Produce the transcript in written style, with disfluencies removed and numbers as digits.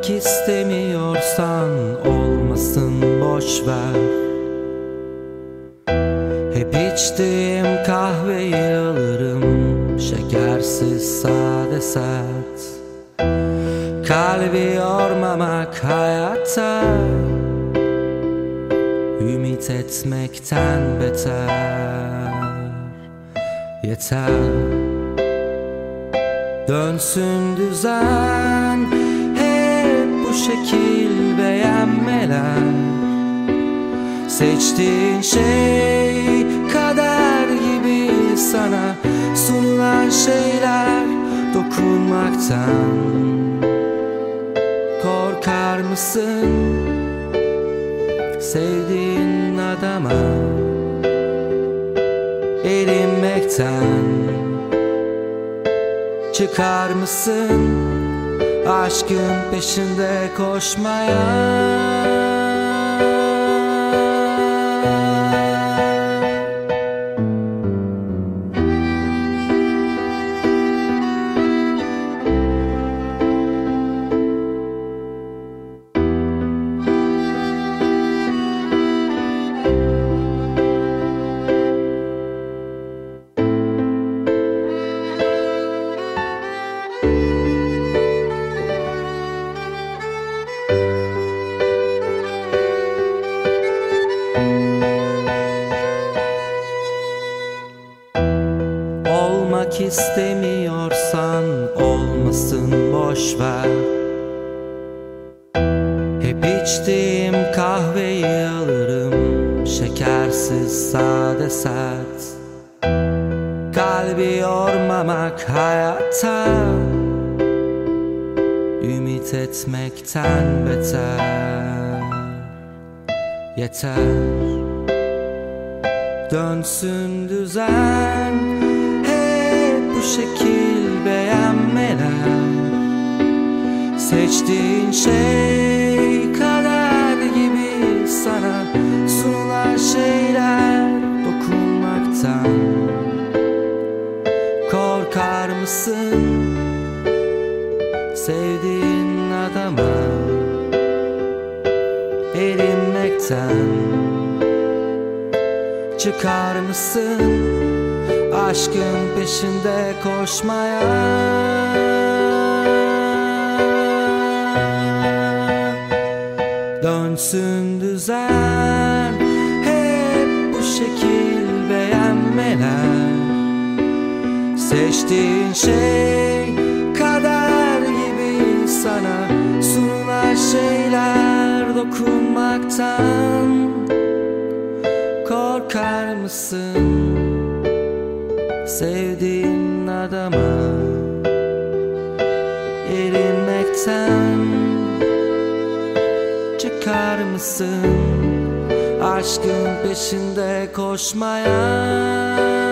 Olmak istemiyorsan olmasın, boş ver. Hep içtiğim kahveyi alırım, şekersiz, sade, sert. Kalbi yormamak hayata, ümit etmekten beter. Yeter, dönsün düzen, hep bu şekil beğenmeler. Seçtiğin şey kader gibi sana sunulan şeyler. Dokunmaktan korkar mısın sevdiğin adama? Erinmekten çıkar mısın aşkın peşinde koşmaya? Olmak istemiyorsan olmasın, boş ver. Hep içtiğim kahveyi alırım, şekersiz, sade, sert. Kalbi yormamak hayata, ümit etmekten beter. Yeter, dönsün düzen, bu şekil beğenmeler. Seçtiğin şey kader gibi sana sunulan şeyler. Dokunmaktan korkar mısın sevdiğin adama? Erinmekten çıkar mısın aşkın peşinde koşmaya? Dönsün düzen, hep bu şekil beğenmeler. Seçtiğin şey kader gibi sana sunulan şeyler. Dokunmaktan korkar mısın sevdiğin adama? Erinmekten çıkar mısın aşkın peşinde koşmaya?